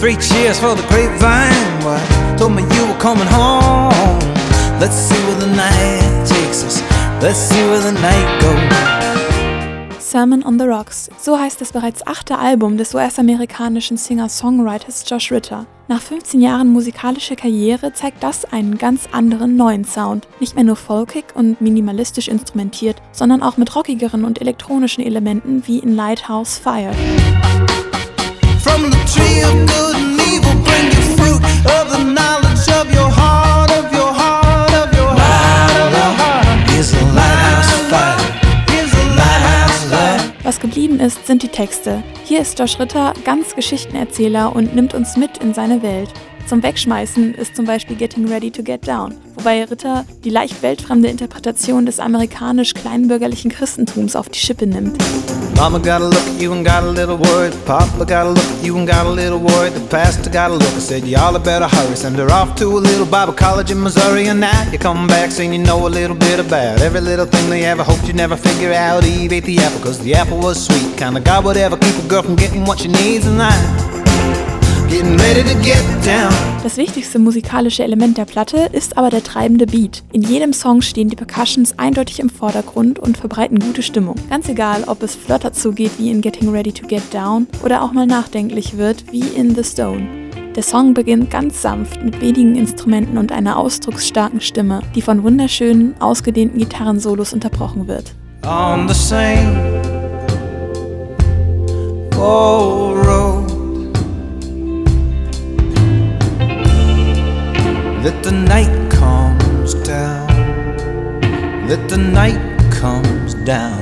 3 cheers for the grapevine. What told me you were coming home. Let's see where the night takes us. Let's see where the night goes. Sermon on the Rocks, so heißt das bereits 8. Album des US-amerikanischen Singer-Songwriters Josh Ritter. Nach 15 Jahren musikalischer Karriere zeigt das einen ganz anderen neuen Sound. Nicht mehr nur folkig und minimalistisch instrumentiert, sondern auch mit rockigeren und elektronischen Elementen wie in Lighthouse Fire. From the tree of good and evil bring you fruit of the knowledge of your heart, of your heart, of your heart, of your heart. Here's a lighthouse fire. Here's a lighthouse light. Was geblieben ist, sind die Texte. Hier ist Josh Ritter ganz Geschichtenerzähler und nimmt uns mit in seine Welt. Zum Wegschmeißen ist zum Beispiel Getting Ready to Get Down, wobei Ritter die leicht weltfremde Interpretation des amerikanisch-kleinbürgerlichen Christentums auf die Schippe nimmt. Mama got a look at you and got a little worried. Papa got a look at you and got a little worried. The pastor got a look and said, y'all better hurry. Send her off to a little Bible college in Missouri. And now you come back saying you know a little bit about every little thing they ever hoped you'd never figure out. Eve ate the apple cause the apple was sweet. Kinda God would ever keep a girl from getting what she needs. And getting ready to get down. Das wichtigste musikalische Element der Platte ist aber der treibende Beat. In jedem Song stehen die Percussions eindeutig im Vordergrund und verbreiten gute Stimmung. Ganz egal, ob es flotter zugeht wie in Getting Ready to Get Down oder auch mal nachdenklich wird wie in The Stone. Der Song beginnt ganz sanft mit wenigen Instrumenten und einer ausdrucksstarken Stimme, die von wunderschönen, ausgedehnten Gitarrensolos unterbrochen wird. On the same old road that the night comes down, that the night comes down.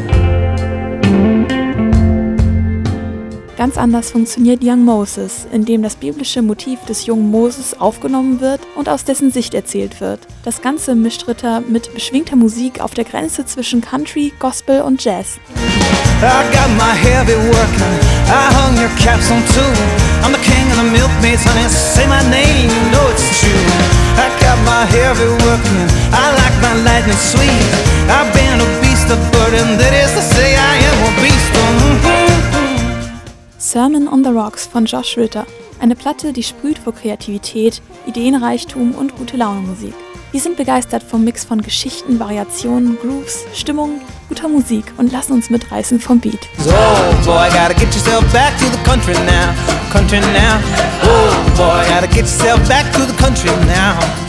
Ganz anders funktioniert Young Moses, in dem das biblische Motiv des jungen Moses aufgenommen wird und aus dessen Sicht erzählt wird. Das Ganze mischt Ritter mit beschwingter Musik auf der Grenze zwischen Country, Gospel und Jazz. I got my heavy working, I hung your caps on too. I'm the king of the milkmaids, honey, say my name, you know it's true. I got my heavy working, I like my lightning sweet. I've been a beast of burden, that is to say I am a beast. Sermon on the Rocks von Josh Ritter. Eine Platte, die sprüht vor Kreativität, Ideenreichtum und gute Laune-Musik. Wir sind begeistert vom Mix von Geschichten, Variationen, Grooves, Stimmung, guter Musik und lassen uns mitreißen vom Beat. Oh boy, gotta get yourself back to the country now, country now. Oh boy, gotta get yourself back to the country now.